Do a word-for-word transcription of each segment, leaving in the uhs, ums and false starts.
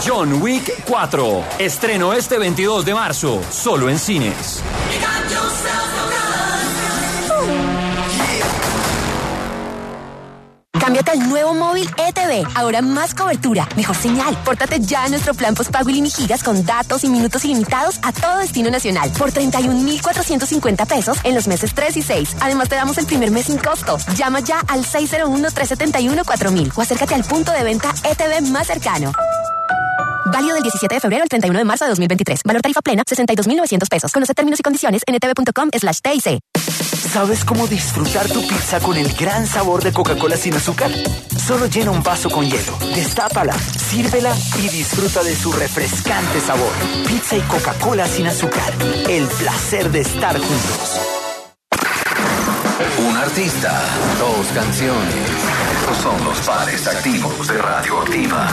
John Wick cuatro. Estreno este veintidós de marzo, solo en cines. Cámbiate al nuevo móvil E T V. Ahora más cobertura, mejor señal. Pórtate ya a nuestro plan postpago iliminigigas con datos y minutos ilimitados a todo destino nacional por treinta y un mil cuatrocientos cincuenta pesos en los meses tres y seis. Además te damos el primer mes sin costo. Llama ya al seis cero uno, tres siete uno, cuatro mil o acércate al punto de venta E T V más cercano. Válido del diecisiete de febrero al treinta y uno de marzo de dos mil veintitrés. Valor tarifa plena, sesenta y dos mil novecientos pesos. Conoce términos y condiciones en etv.com slash TIC. ¿Sabes cómo disfrutar tu pizza con el gran sabor de Coca-Cola sin azúcar? Solo llena un vaso con hielo, destápala, sírvela y disfruta de su refrescante sabor. Pizza y Coca-Cola sin azúcar. El placer de estar juntos. Un artista, dos canciones. Estos son los pares activos de Radioactiva.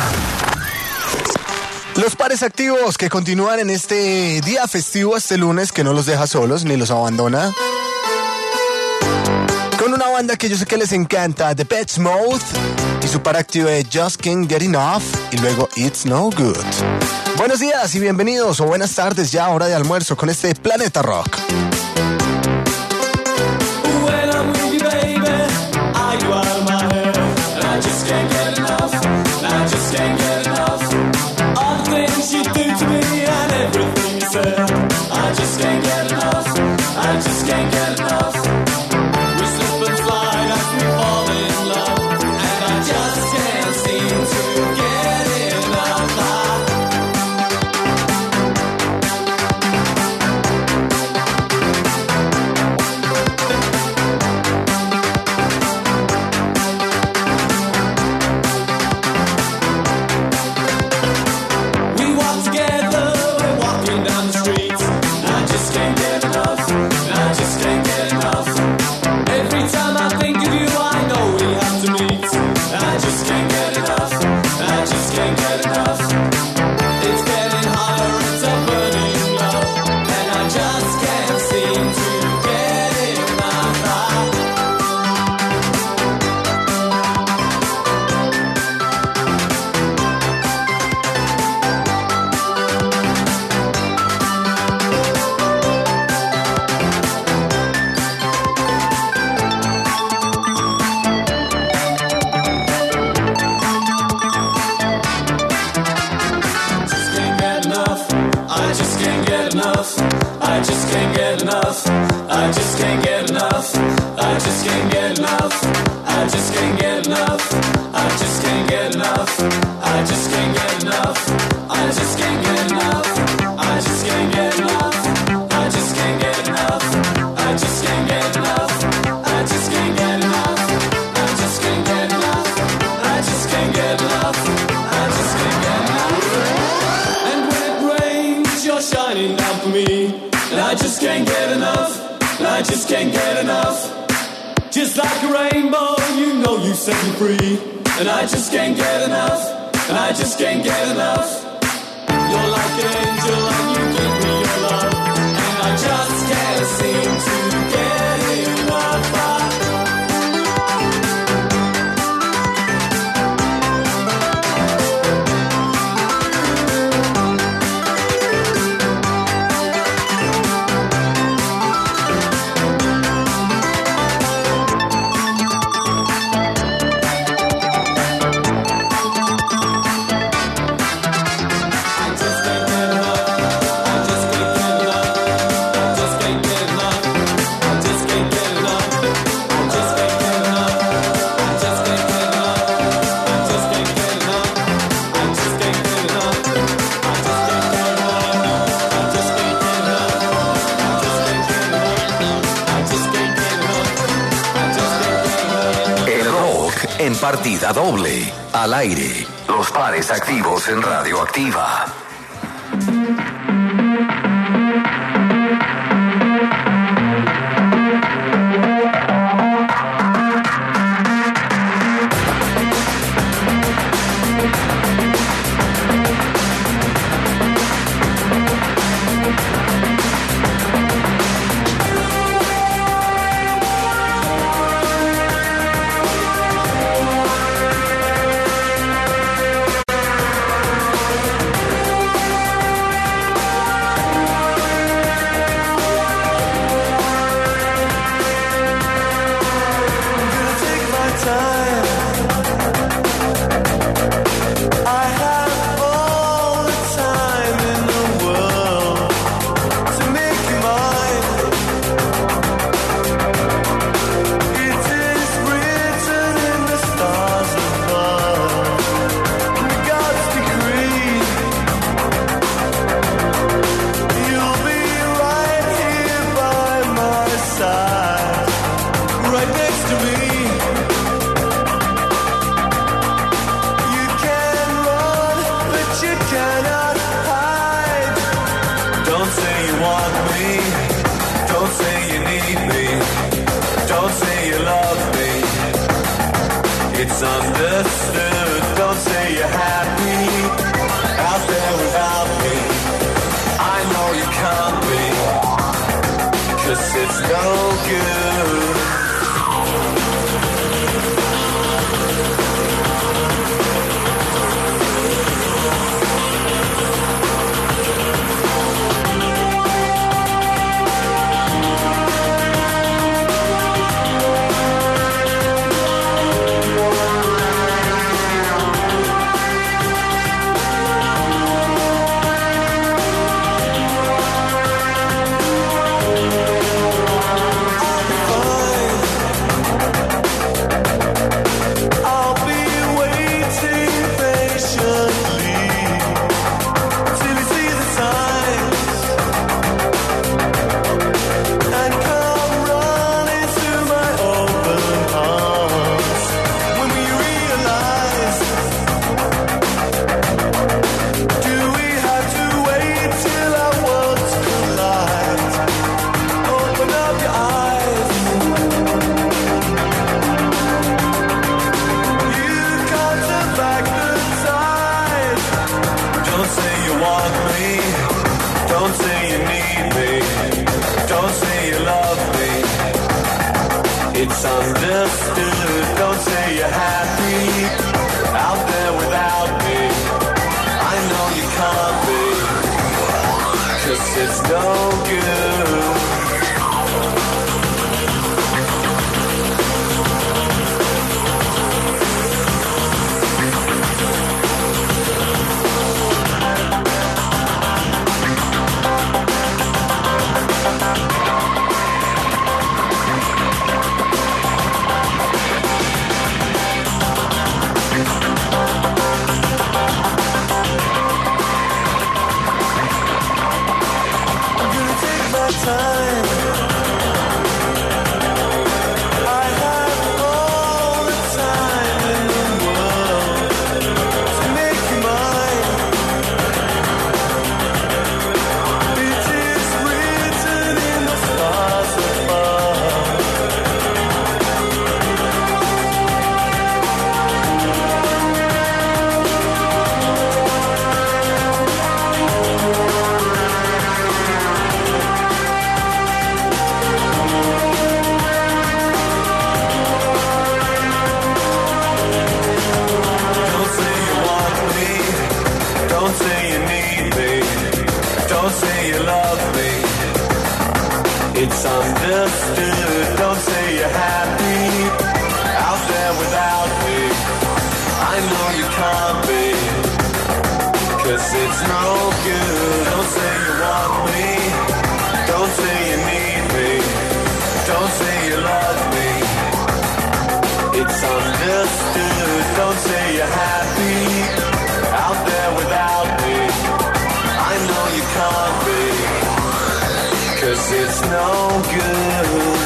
Los pares activos que continúan en este día festivo, este lunes, que no los deja solos ni los abandona. Con una banda que yo sé que les encanta, Depeche Mode, y su par activo de Just Can't Get Enough, y luego It's No Good. Buenos días y bienvenidos, o buenas tardes ya, hora de almuerzo, con este Planeta Rock. En partida doble, al aire, los pares activos en Radioactiva. cannot hide. Don't say you want me. Don't say you need me. Don't say you love me. It's understood. Don't say you're happy out there without me. I know you can't be, 'cause it's no good. It's understood. Don't say you're happy out there without me. I know you can't be, 'cause it's no good. Time. I have all the time in the world to make you mine. It is written in the stars above. Don't say you need me. Don't say you love me. It's understood. Don't say you're happy out there without me. I know you can't be, 'cause it's no good. Don't say you want me. Don't say you need me. Don't say you love me. It's understood. Don't say you're happy out there without me. I know you can't be, 'cause it's no good.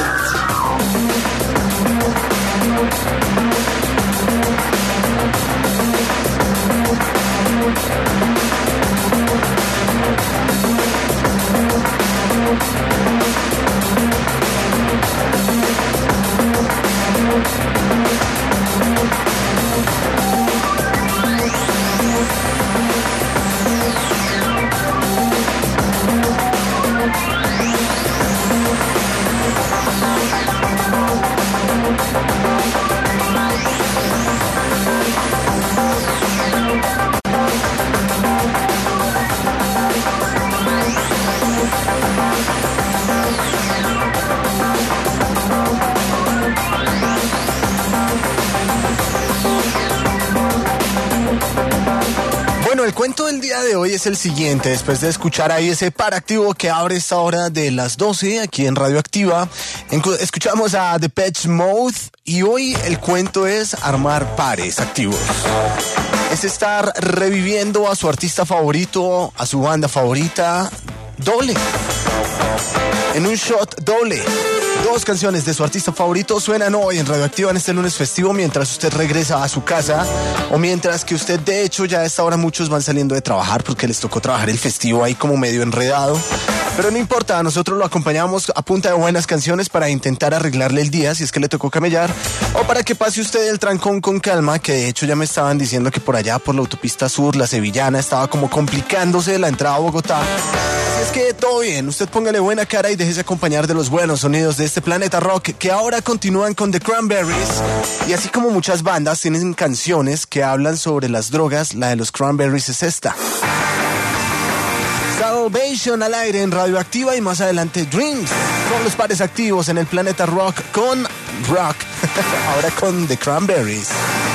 El cuento del día de hoy es el siguiente. Después de escuchar ahí ese par activo que abre esta hora de las doce aquí en Radio Activa, escuchamos a Depeche Mode y hoy el cuento es armar pares activos. Es estar reviviendo a su artista favorito, a su banda favorita, doble. En un shot doble. Dos canciones de su artista favorito suenan hoy en Radioactiva en este lunes festivo mientras usted regresa a su casa o mientras que usted, de hecho, ya a esta hora muchos van saliendo de trabajar porque les tocó trabajar el festivo ahí como medio enredado. Pero no importa, nosotros lo acompañamos a punta de buenas canciones para intentar arreglarle el día si es que le tocó camellar o para que pase usted el trancón con calma, que de hecho ya me estaban diciendo que por allá por la autopista sur, la sevillana, estaba como complicándose la entrada a Bogotá. Así es que todo bien, usted póngale buena cara y déjese acompañar de los buenos sonidos de este planeta rock que ahora continúan con The Cranberries. Y así como muchas bandas tienen canciones que hablan sobre las drogas, la de los Cranberries es esta. Salvation al aire en Radioactiva y más adelante Dreams con los pares activos en el planeta rock con rock, ahora con The Cranberries.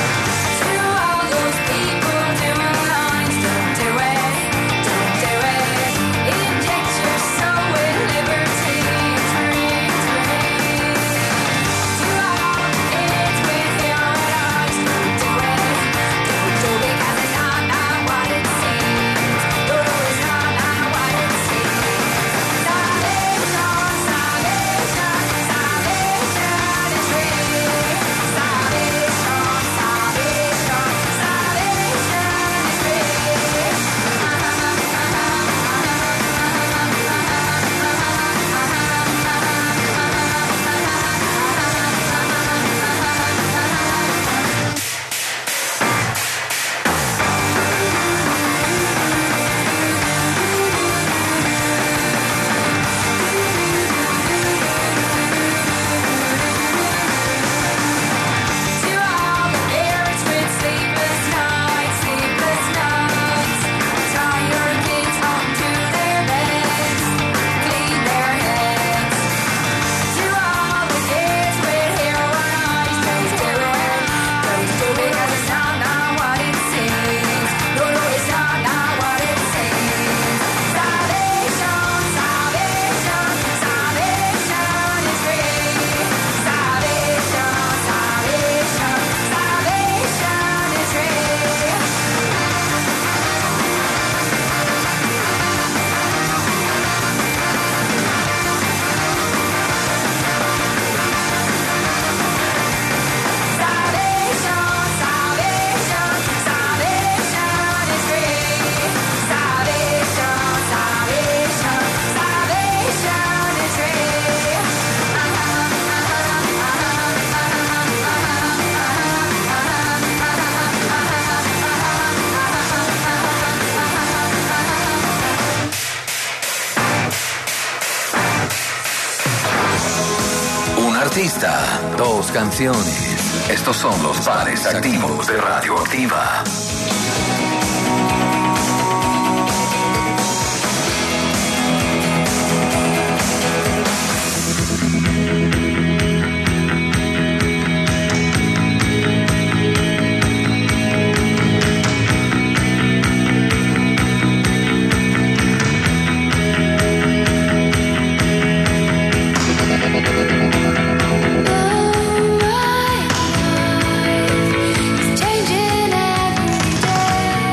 Artista, dos canciones. Estos son los pares activos de Radioactiva. Changing every day.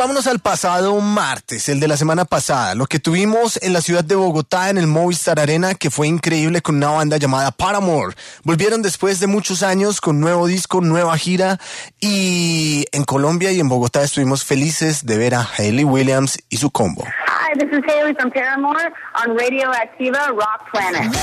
vámonos al pasado martes, el de la semana pasada, lo que tuvimos en la ciudad de Bogotá en el Movistar Arena, que fue increíble con una banda llamada Paramore. Volvieron después de muchos años con nuevo disco, nueva gira, y en Colombia y en Bogotá estuvimos felices de ver a Hayley Williams y su combo. Hi, this is Hayley from Paramore on Radio Activa Rock Planet.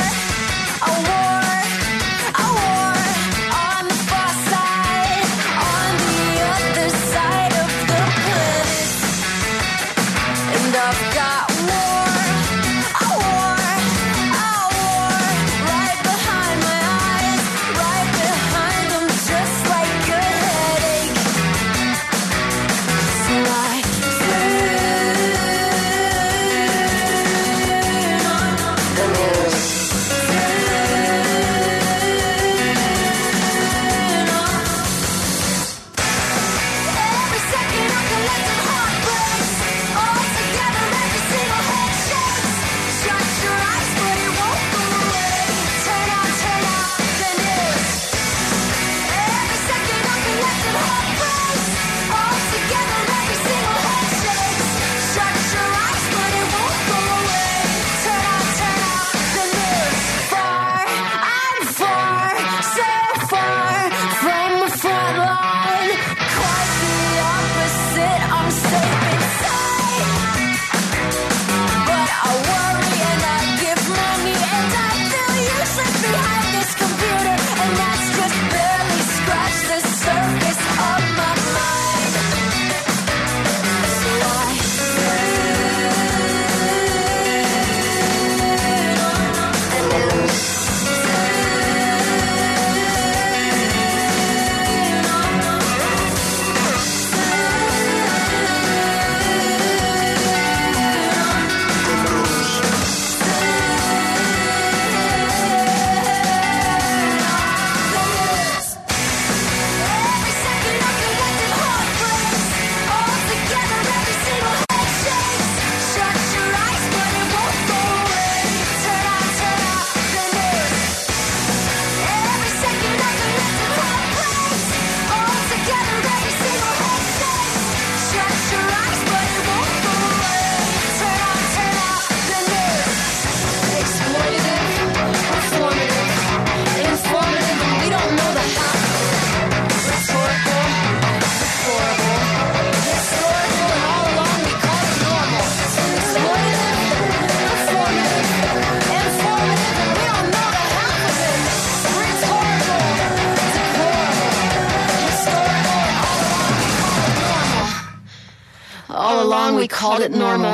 All along we called it normal.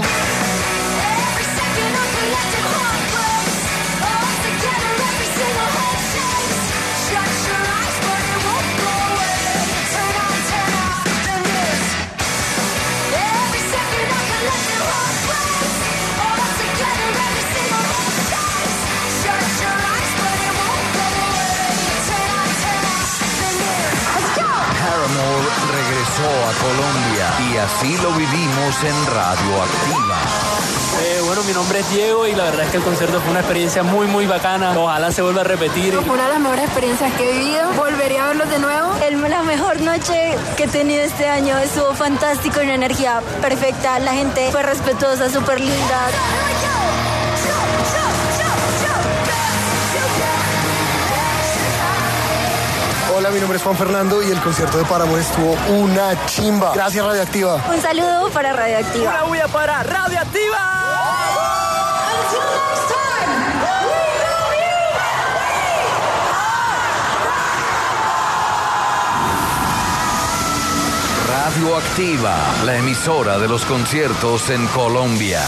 Regresó a Colombia y así lo vivimos en Radio Activa. Eh, bueno, mi nombre es Diego y la verdad es que el concierto fue una experiencia muy, muy bacana. Ojalá se vuelva a repetir. Fue una de las mejores experiencias que he vivido. Volvería a verlos de nuevo. El, la mejor noche que he tenido este año. Estuvo fantástico, una energía perfecta. La gente fue respetuosa, súper linda. Hola, mi nombre es Juan Fernando y el concierto de Paramore estuvo una chimba. Gracias, Radioactiva. Un saludo para Radioactiva. Una bulla para Radioactiva. Radioactiva, la emisora de los conciertos en Colombia.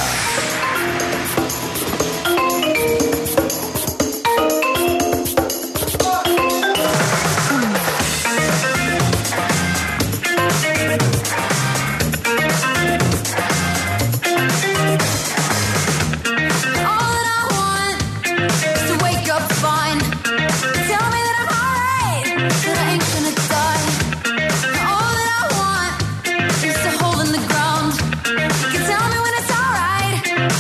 Tell me when it's alright.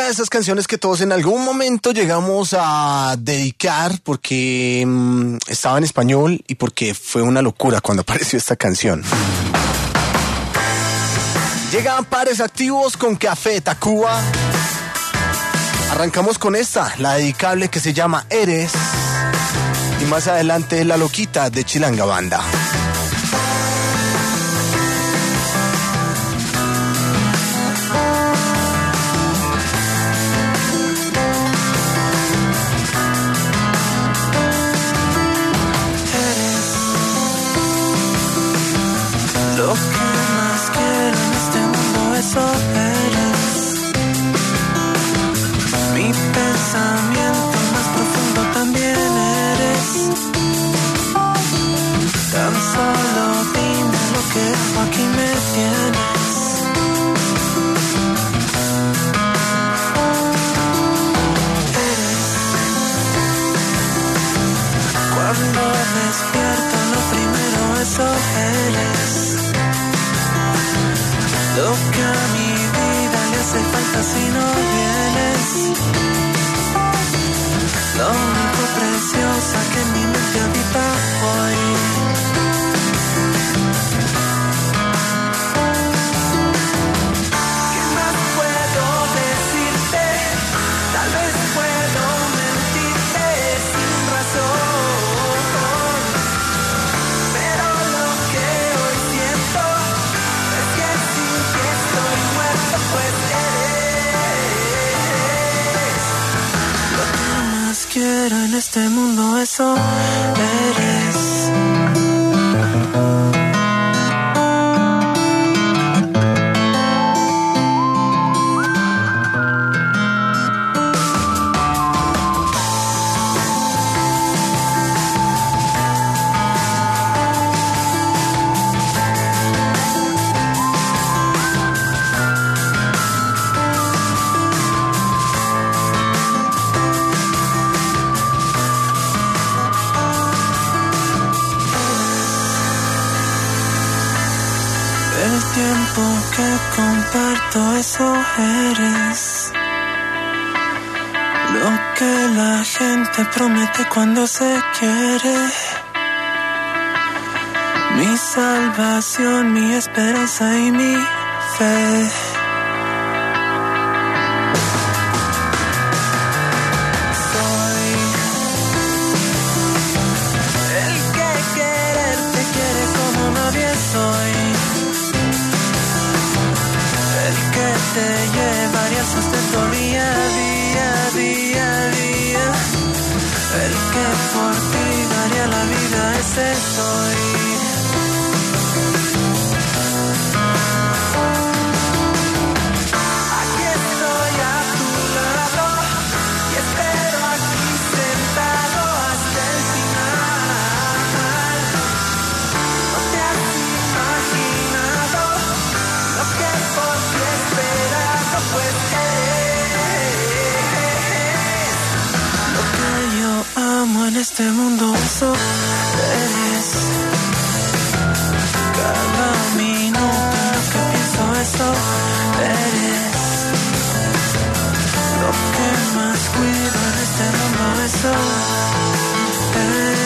de esas canciones que todos en algún momento llegamos a dedicar porque mmm, estaba en español y porque fue una locura cuando apareció esta canción. Llegan Pares Activos con Café Tacuba. Arrancamos con esta, la dedicable que se llama Eres. Y más adelante La Loquita de Chilanga Banda. Lo que más quiero en este mundo, eso eres. Mi pensamiento más profundo también eres. Tan solo dime lo que hago, aquí me tienes. Eres. Cuando despierto lo primero, eso eres. Lo que a mi vida le hace falta si no vienes. Lo único preciosa que en mi mente habita hoy. ¿Qué más puedo decirte? Tal vez puedo mentirte sin razón. Pero lo que hoy siento es que sin que estoy muerto, pues eres. Lo que más quiero en este mundo, eso eres. El tiempo que comparto, eso eres. Lo que la gente promete cuando se quiere. Mi salvación, mi esperanza y mi fe. Soy el que quererte quiere como nadie soy. El que te llevaría sustento día a día, día a día. El que por ti daría la vida, ese soy. Aquí estoy a tu lado y espero aquí sentado hasta el final. No te has imaginado lo que por ti he esperado, pues eres. Lo que yo amo en este mundo, eso eres. Cada minuto en lo que pienso, eso eres. Lo que más cuido en este mundo, eso eres.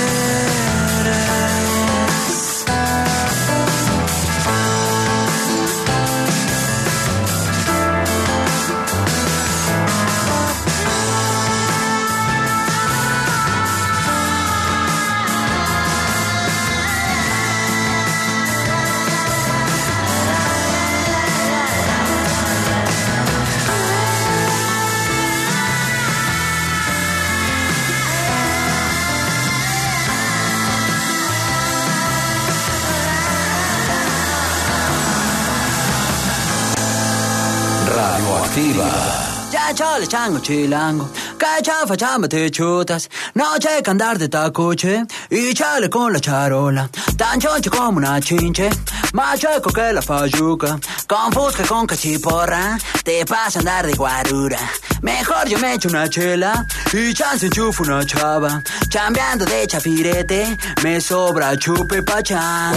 Radioactiva. Ya chale chango chilango, que chafa chamba te chutas, no checa andar de tacuche y chale con la charola, tan choncho como una chinche, más chueco que la fayuca, con fusca con cachiporra, te pasa andar de guarura, mejor yo me echo una chela y chance enchufo una chava, chambeando de chafirete, me sobra chupe pachanga.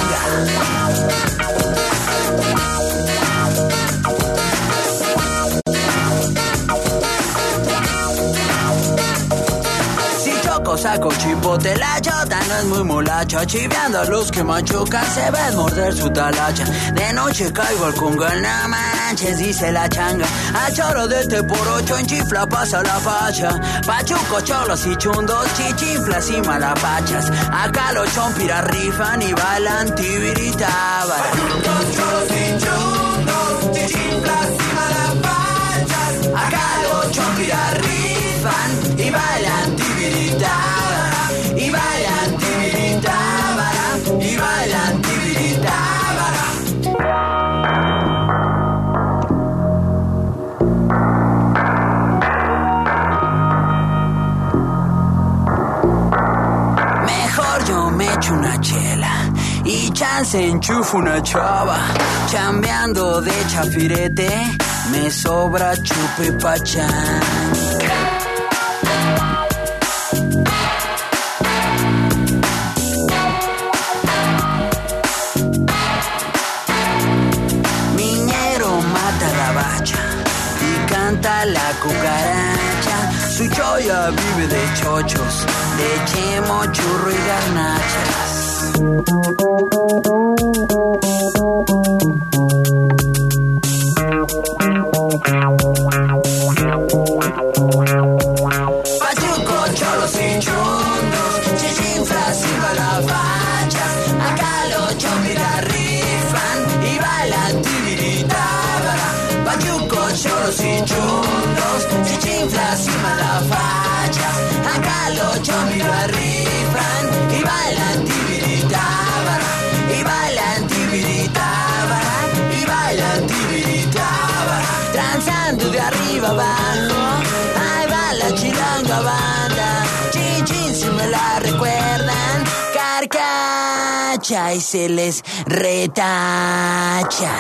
saco chipote. La chota no es muy molacha, chiveando a los que machucan se ven morder su talacha. De noche caigo al congal, no manches, dice la changa. A choro de este por ocho en chifla pasa la facha. Pachuco, cholos y chundos, chichinflas y malapachas. Acá los chompiras rifan y bailan tibiritábara. Pachucos, cholos y chundos, chichinflas y malapachas. Acá los chompiras rifan y bailan tibiritábara. Y bailan tibiritábara. Y bailan tibiritábara. Mejor yo me echo una chela y chance enchufo una chava. Chambeando de chafirete me sobra chupe pachán. Miñero mata la bacha y canta la cucaracha. Su choya vive de chochos, de chemo, churro y garnachas. Pachuco, cholos y chundos, chichinflas y balafachas. Acá los chompiras rifan y bailan tibiritábara. Pachuco, cholos y chundos, chichinflas y malafachas. Acá los chompiras rifan y bailan tibiritábara. Y bailan tibiritábara. Y bailan tibiritábara. Transando de arriba abajo, ahí va la chilanga banda. Chin chin si me la recuerdan, carcacha y se les retacha.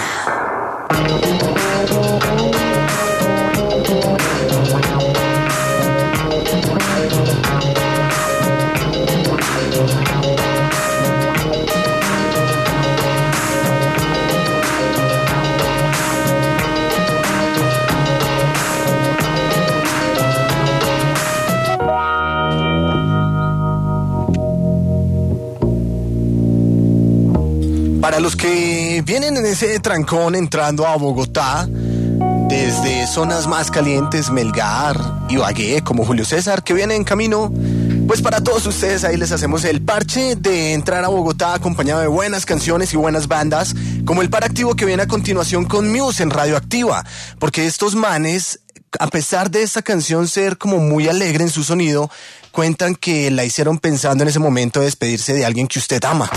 Para los que vienen en ese trancón entrando a Bogotá, desde zonas más calientes, Melgar, Ibagué, como Julio César, que viene en camino, pues para todos ustedes ahí les hacemos el parche de entrar a Bogotá acompañado de buenas canciones y buenas bandas, como el par activo que viene a continuación con Muse en Radio Activa, porque estos manes, a pesar de esta canción ser como muy alegre en su sonido, cuentan que la hicieron pensando en ese momento de despedirse de alguien que usted ama.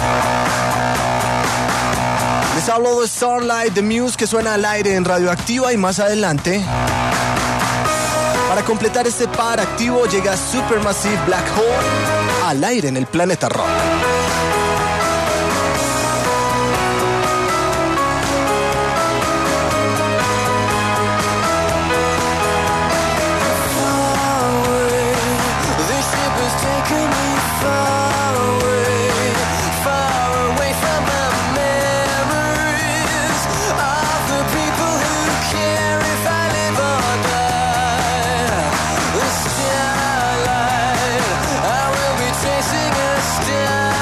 Les hablo de Starlight, de Muse, que suena al aire en Radio Activa, y más adelante, para completar este par activo, llega Supermassive Black Hole al aire en el Planeta Rock. Starlight, I will be chasing a star.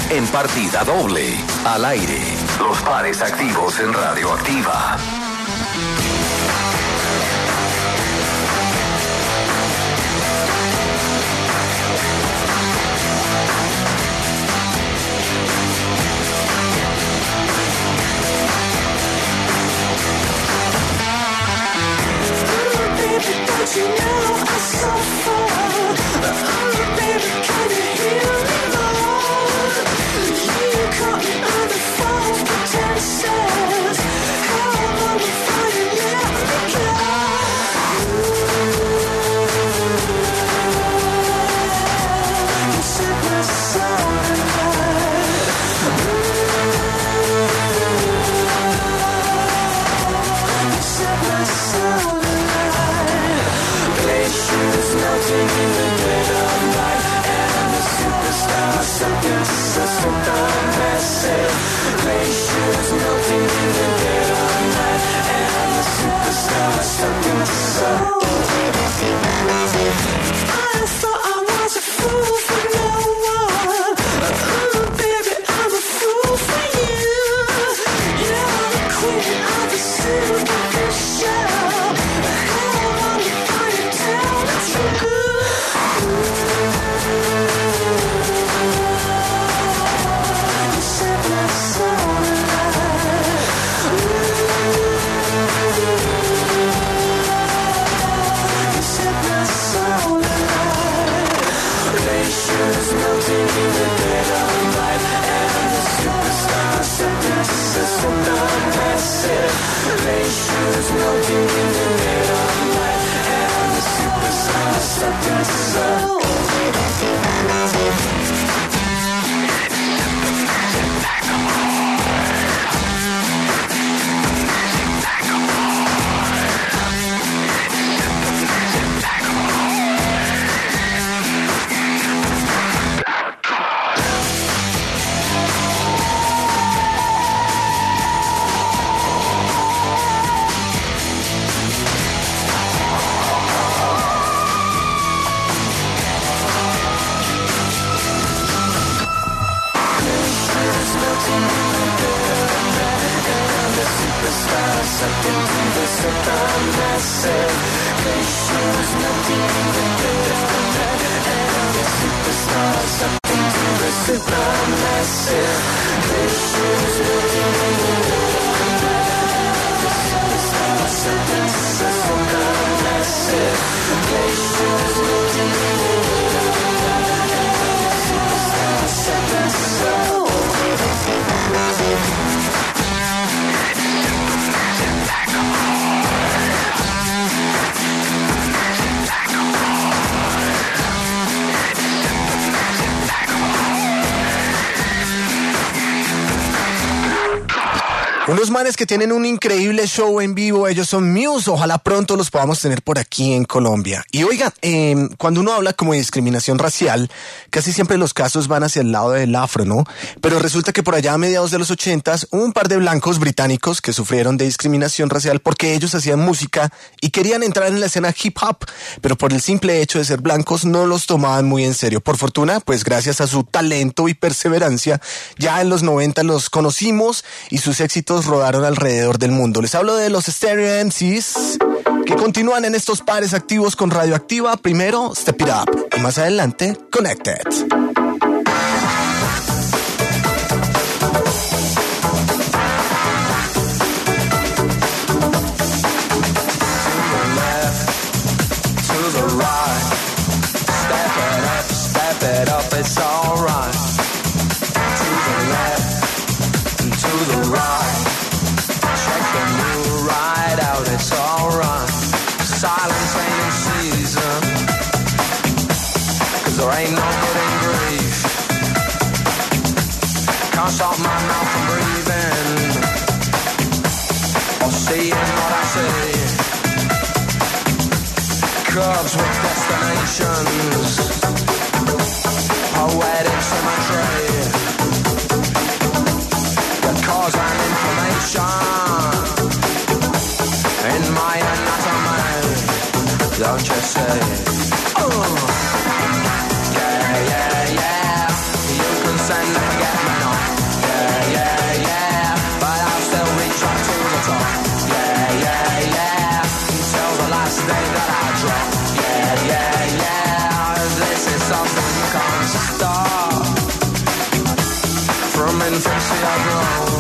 en partida doble. Al aire. Los pares activos en Radioactiva. Don't you know I suffer? Oh, baby, can you hear me, Lord? You caught me under false pretenses. How long before you let me go? You set my soul alight. You set my soul alight. Glaciers melting in the dead of night, and the superstars sunken so supermassive. Glaciers melting in the dead of night, and the superstars sunken so. I thought I was a fool for no one. Oh, baby, I'm a fool for you. You're the queen of the superficial. Glaciers melting in the dead of night, and the superstars stuck in slow. Unos manes que tienen un increíble show en vivo, ellos son Muse, ojalá pronto los podamos tener por aquí en Colombia. Y oigan, eh, cuando uno habla como de discriminación racial, casi siempre los casos van hacia el lado del afro, ¿no? Pero resulta que por allá a mediados de los ochentas, hubo un par de blancos británicos que sufrieron de discriminación racial porque ellos hacían música y querían entrar en la escena hip hop, pero por el simple hecho de ser blancos no los tomaban muy en serio. Por fortuna, pues gracias a su talento y perseverancia, ya en los noventa los conocimos y sus éxitos rodaron alrededor del mundo. Les hablo de los Stereo M Cs que continúan en estos pares activos con Radioactiva. Primero, Step It Up y más adelante, Connected. It's alright. To the left and to the right. Check the new ride out. It's alright. Silence ain't in season, 'cause there ain't no good in grief. Can't stop my mouth from breathing or seeing what I see. Curves with destinations, poetic symmetry that cause an inflammation in my anatomy. Don't you say? Oh, yeah, yeah, yeah. You can send and forget. start from infancy I've grown.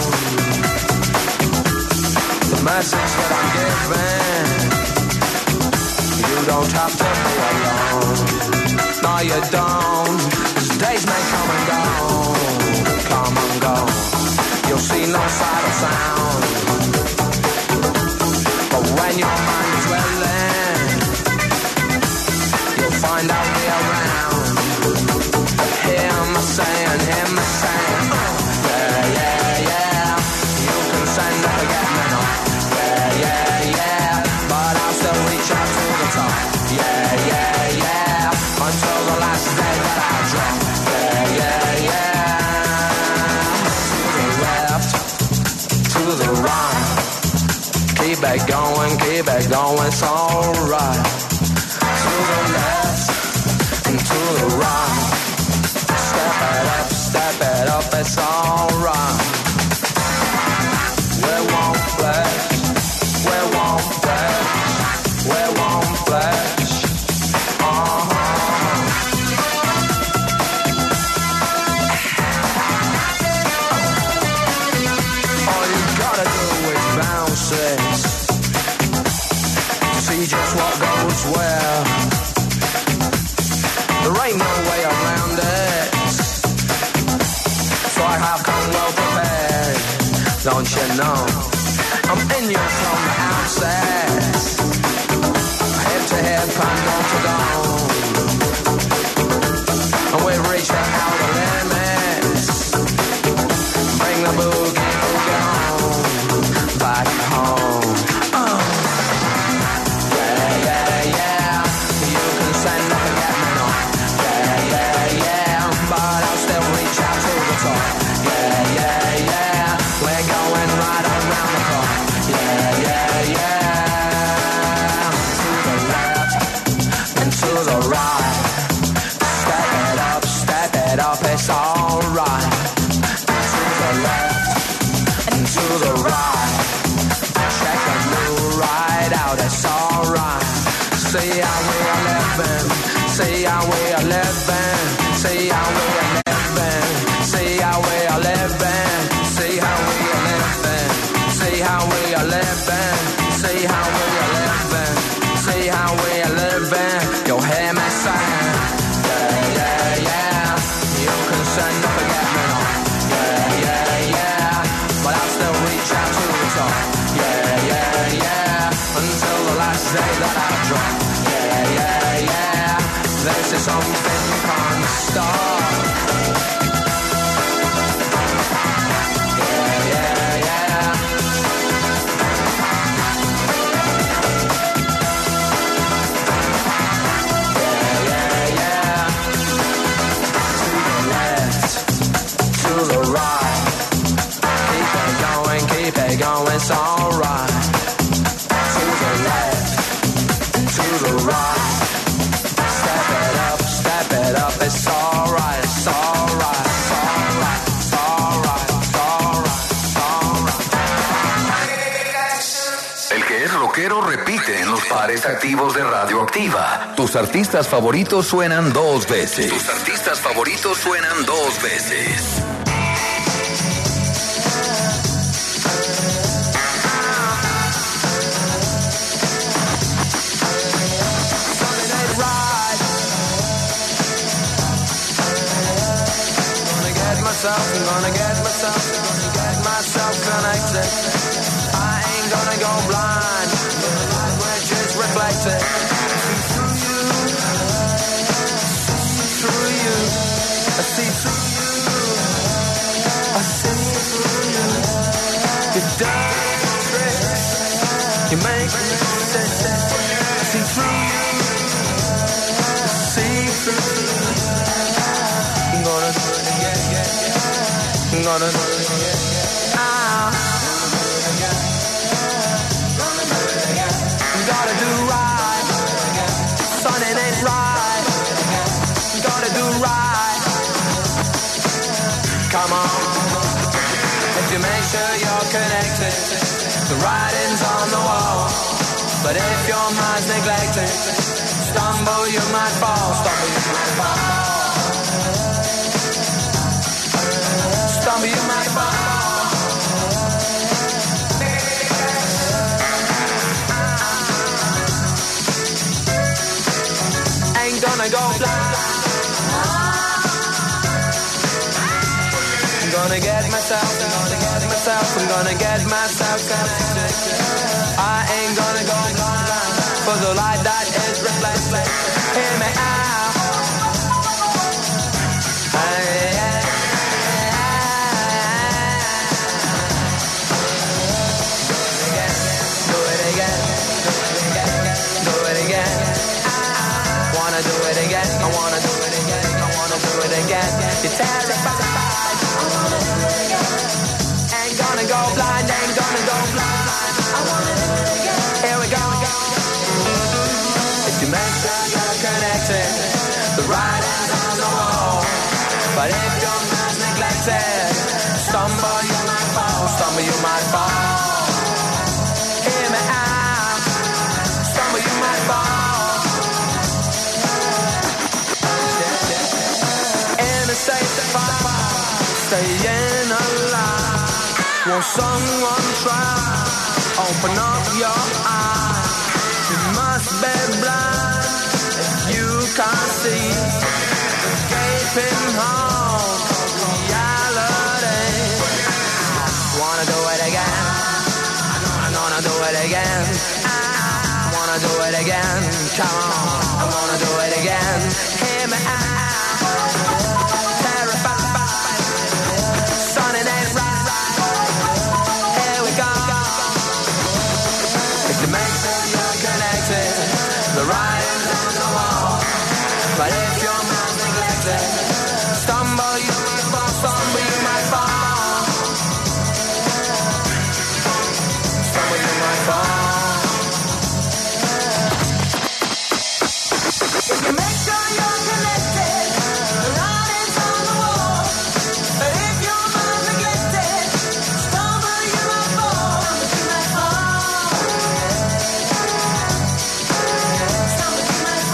The message that I'm giving, you don't have to be alone. No, you don't. 'Cause days may come and go, come and go. You'll see no sight or sound, but when your mind is willing, you'll find out me around. Hear me saying, hear me saying, yeah, yeah, yeah. You can send up a get me now, yeah, yeah, yeah. But I'll still reach out to the top, yeah, yeah, yeah. Until the last day that I drop, yeah, yeah, yeah. To the left, to the right. Keep it going, keep it going, it's alright. To the left and to the right. Step it up, step it up, it's alright. We won't flex, we won't flex, we won't flex. Uh-huh. All you gotta do is bounce it. See just what goes where. There ain't no way around it, so I have come well prepared. Don't you know I'm in you from the outset, head to head, panel to dawn, and we've reached the outer limits. Bring the boogie boogie on back home. Oh. Yeah, yeah, yeah. You can send up and get me now. Yeah, yeah, yeah. But I'll still reach out to the top. Yeah, yeah, yeah. We're going right around the clock. Yeah, yeah, yeah. To the left and to the right. Step it up, step it up, it's alright. To the left and to the right. Check the new ride out, it's alright. See how we are living, see how we are living, see how we are living, see how we are living, see how we are living, see how we are living, see how we are living, see how we are living. You'll hear me saying, yeah, yeah, yeah. You can send up and get me now, yeah, yeah, yeah. But I'll still reach out to the top, yeah, yeah, yeah. Until the last day that I drop, yeah, yeah, yeah. This is something you can't stop. Yeah, yeah, yeah. Yeah, yeah, yeah. To the left, to the right. Keep it going, keep it going, it's alright. To the left, to the right. Step it up, step it up, it's alright, it's alright, it's alright, it's alright, it's alright, it's alright. El que es rockero repite en los pares activos de Radioactiva. Tus artistas favoritos suenan dos veces. Tus artistas favoritos suenan dos veces. I'm gonna get myself, gonna get myself connected. I ain't gonna go blind, which is reflected. Through you, through you, I see through you, I see through you. You dirty tricks, you make me sick. I see through you, I see through you. I'm gonna do it again, again, again. I'm gonna do it again. Ah. Gotta do right. Son, it ain't right. Gotta do right. Come on. If you make sure you're connected, the writing's on the wall. But if your mind's neglected, stumble you might fall. Stumble you might fall. Stumble, you might fall. Ain't gonna go blind. I'm gonna get myself, I'm gonna get myself, I'm gonna get myself. I ain't gonna go blind, for the light that is reflected. Hear me out. Do it again, do it again. I wanna do it again, I wanna do it again, I wanna do it again. You're terrified. Ain't gonna go blind, ain't gonna go blind. I wanna do it again. Here we go. If you make sure you're connected, the writing's on the wall. But if your mind's neglected, stumble you might fall, stumble you might fall. Hear me out, stumble you might fall. In a state of fire, staying alive. Won't someone try? Open up your eyes. You must be blind if you can't see. Escaping home, reality. Wanna do it again? I'm gonna do it again. I wanna do it again. Come on, I wanna do it again. Hear me out. Terrified, sun it ain't right. Here we go. If you make sure you're connected, the writing's on the wall. But if your mind's neglected, stumble you might fall, stumble you might fall. Stumble you might fall. If you make sure you're connected, the writing's on the wall. But if your mind's neglected, stumble you might fall, stumble you might fall. Stumble you might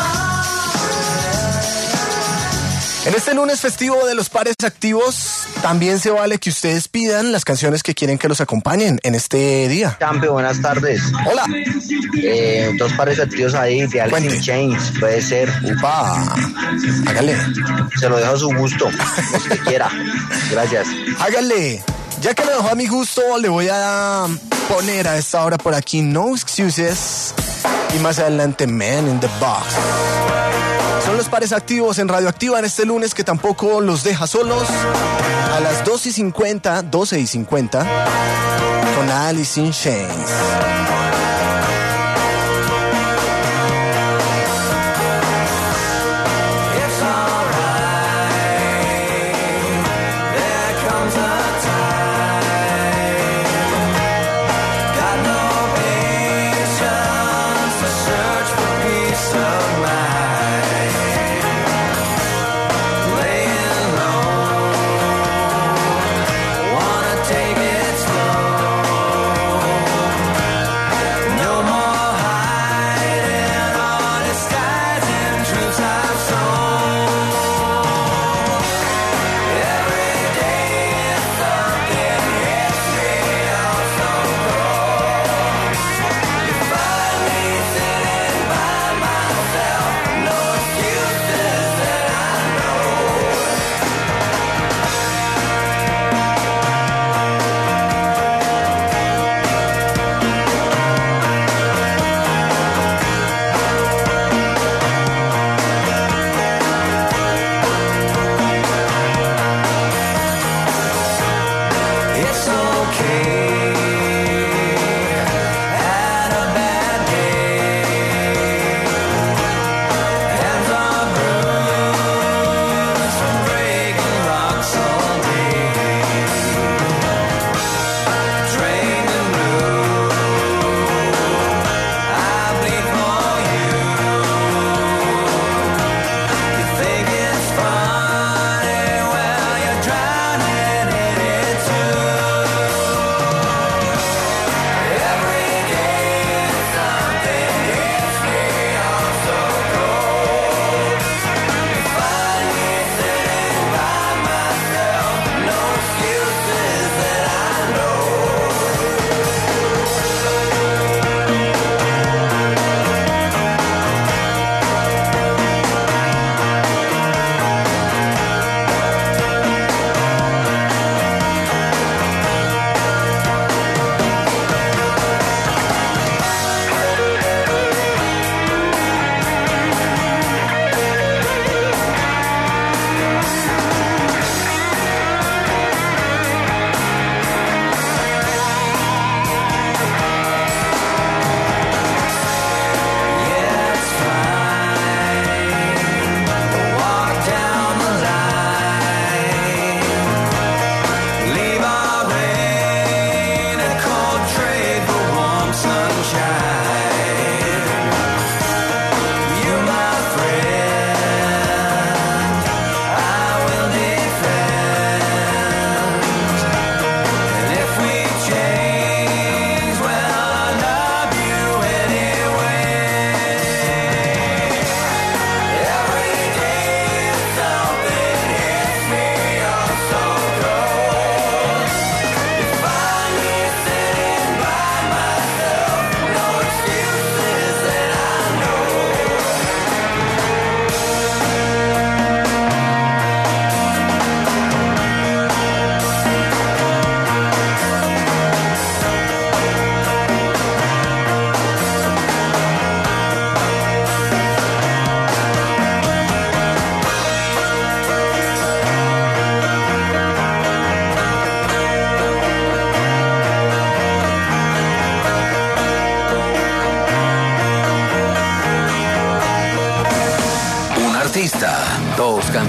fall. En este lunes festivo de los pares activos, también se vale que ustedes pidan las canciones que quieren que los acompañen en este día. Champion, buenas tardes. Hola. Eh, dos pares activos ahí de Alice in Chains, puede ser. Upa, hágale. Se lo dejo a su gusto, lo que quiera. Gracias. Hágale. Ya que lo dejó a mi gusto, le voy a poner a esta hora por aquí No Excuses y más adelante Man in the Box. Son los pares activos en Radioactiva en este lunes que tampoco los deja solos. A las dos y cincuenta, doce y cincuenta, con Alice in Chains. Wanna take it slow.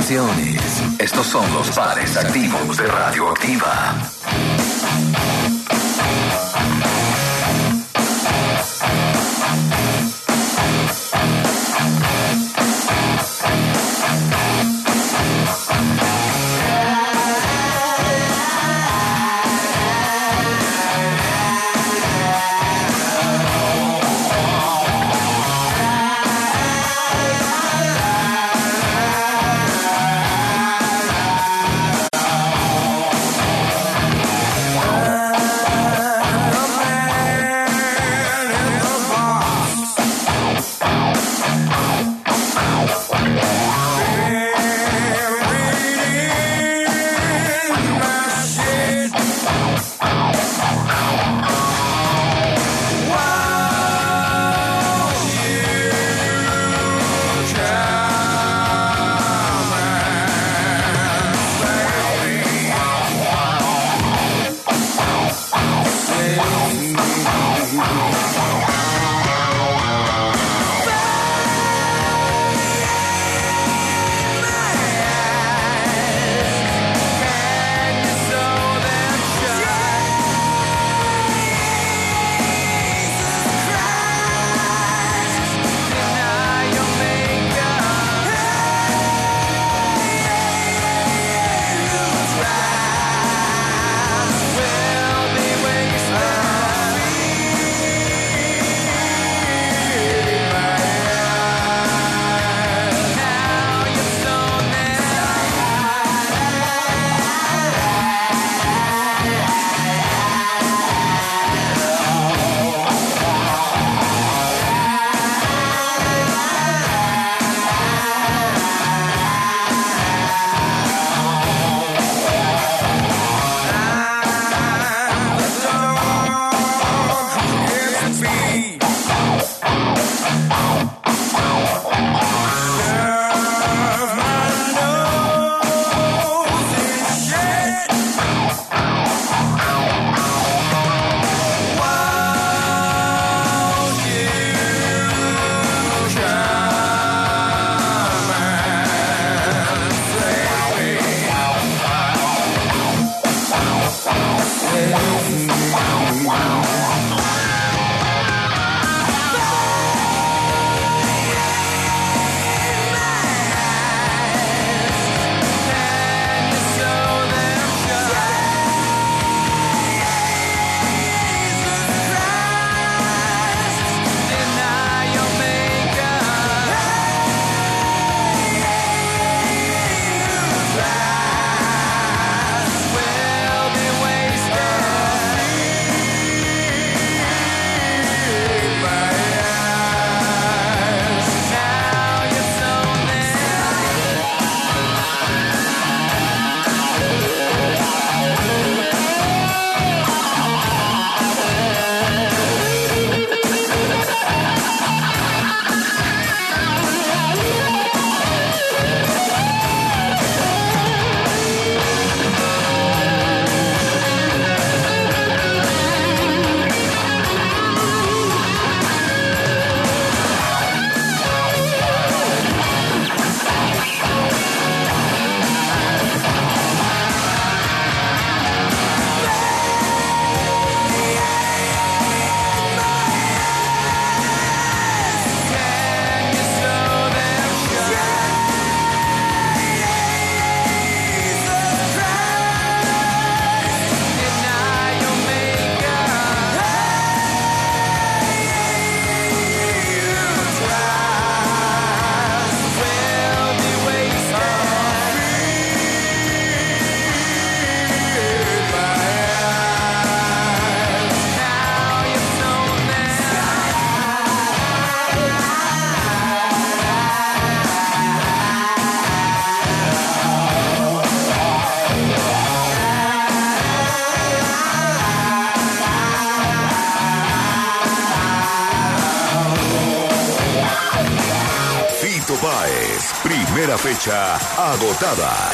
vacaciones. Estos son los pares activos de Radioactiva. Primera fecha agotada.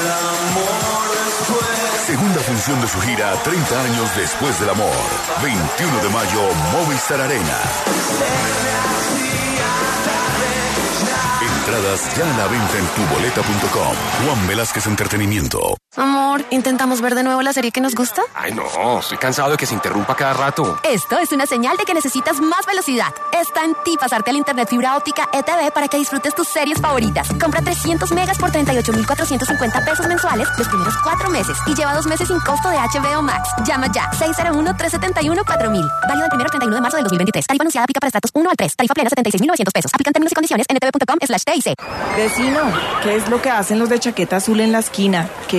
Segunda función de su gira treinta años después del amor. veintiuno de mayo, Movistar Arena. entradas ya a la venta en tu boleta punto com. Juan Velázquez Entretenimiento. Amor, ¿intentamos ver de nuevo la serie que nos gusta? Ay, no, estoy cansado de que se interrumpa cada rato. Esto es una señal de que necesitas más velocidad. Está en ti pasarte al internet fibra óptica E T V para que disfrutes tus series favoritas. Compra trescientos megas por treinta y ocho mil cuatrocientos cincuenta pesos mensuales los primeros cuatro meses y lleva dos meses sin costo de H B O Max. Llama ya, seis cero uno, tres siete uno, cuatro mil. Válido del primero al treinta y uno de marzo del dos mil veintitrés. Tarifa anunciada aplica para estratos uno al tres. Tarifa plena setenta y seis mil novecientos pesos. Aplican términos y condiciones en etv punto com slash T I C. Vecino, ¿qué es lo que hacen los de chaqueta azul en la esquina? ¿Qué